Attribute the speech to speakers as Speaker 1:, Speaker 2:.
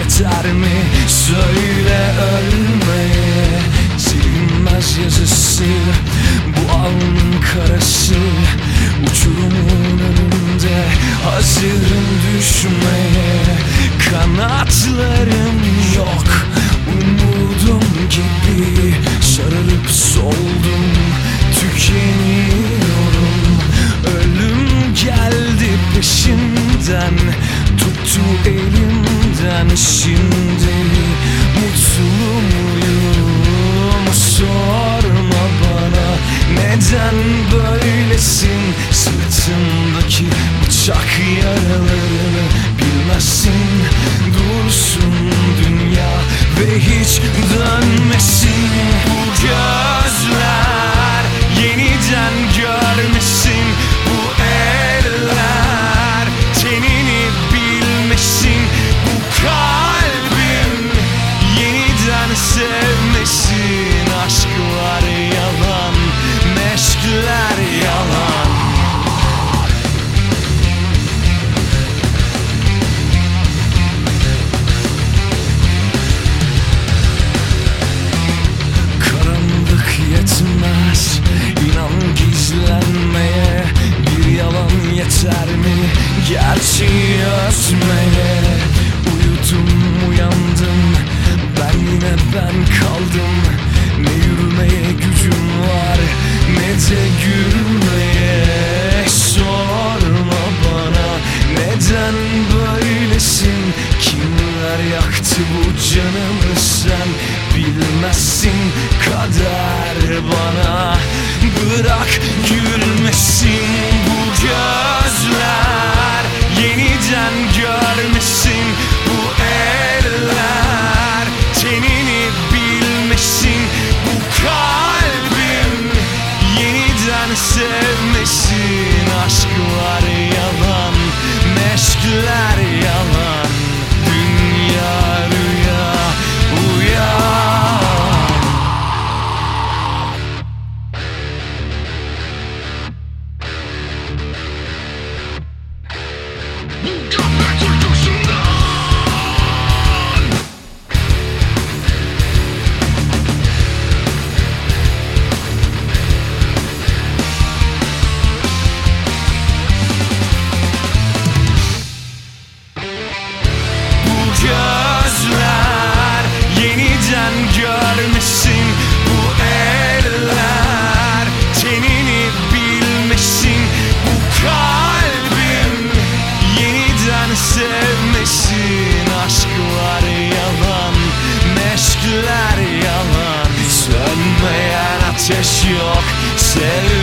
Speaker 1: yeter mi? Söyle ölmeye. Silinmez yazısı bu alnın karası. Uçurumun önünde hazırım düşmeye. Kanatlarım yok, umudum gibi sararıp soldum, tükeniyorum. Ölüm geldi peşimden, tuttu elimden. Şimdi mutlu muyum? Sorma bana, neden böylesin? Sırtımdaki bıçak yaralarını bilmezsin. Dursun dünya ve hiç dönmesin. Bu gözler yeniden görmesin. Bu eller tenini bilmesin. Bu kalbim yeniden sevmesin. Aşklar yalan, meşkler yalan. Yetmez, inan gizlenmeye. Bir yalan yeter mi gerçeği örtmeye? Uyudum uyandım, ben yine ben kaldım. Ne yürümeye gücüm var, ne de gülmeye. Sorma bana, neden böylesin? Kimler yaktı bu canımı sen bilmezsin. Kader bana bırak gülmesin. Bu gözler yeniden görmesin. Bu eller tenini bilmesin. Bu kalbim yeniden sevmesin. Aşklar yalan, meşkler yalan. Dünya rüya, uyan. Gözler yeniden görmesin. Bu eller tenini bilmesin. Bu kalbim yeniden sevmesin. Aşklar yalan, meşkler yalan. Sönmeyen ateş yok, sev